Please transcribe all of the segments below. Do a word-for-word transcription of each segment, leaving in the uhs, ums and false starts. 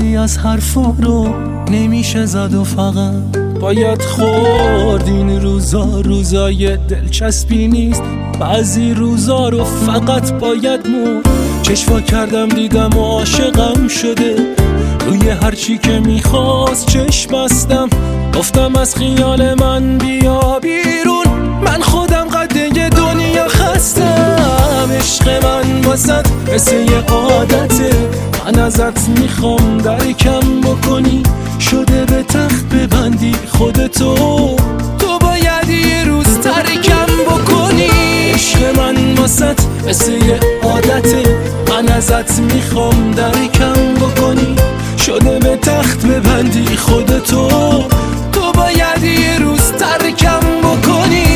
بعضی از حرفا رو نمیشه زد و فقط باید خورد. این روزا روزای دلچسبی نیست، بعضی روزا رو فقط باید مرد. چشوا کردم دیدم و عاشقم شده، روی هرچی که میخواست چشم بستم. گفتم از خیال من بیا بیرون، من خودم قده دنیا خستم. عشق من واسط مثل یه عادته، من ازت میخوام درکم بکنی، شده به تخت ببندی خودتو، تو باید یه روز ترکم بکنی. عشق من واسط مثل یه عادته، من ازت میخوام درکم بکنی، شده به تخت ببندی خودتو، تو باید یه روز ترکم بکنی.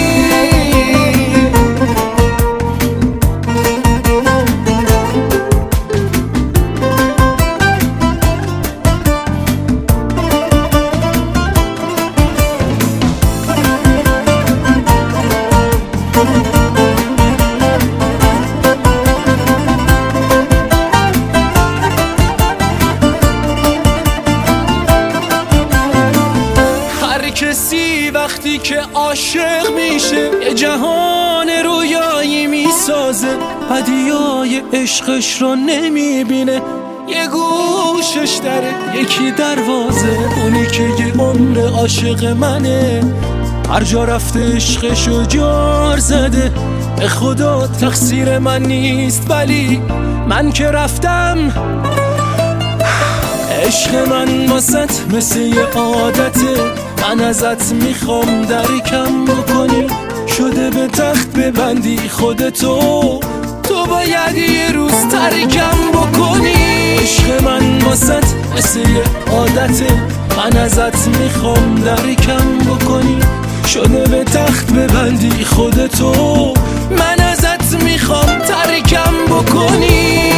کسی وقتی که عاشق میشه یه جهان رویایی میسازه، هدیای عشقش رو نمیبینه، یه گوشش دره یکی دروازه. اونی که یه عمر عاشق منه، هر جا رفته عشقشو جار زده. به خدا تقصیر من نیست ولی من که رفتم. عشق من واسط مثل یه عادته، من ازت میخوام درکم بکنی، شده به تخت ببندی خودتو، تو باید یه روز ترکم بکنی. عشق من واسط مثل یه عادته، من ازت میخوام درکم بکنی، شده به تخت ببندی خودتو، من ازت میخوام ترکم بکنی.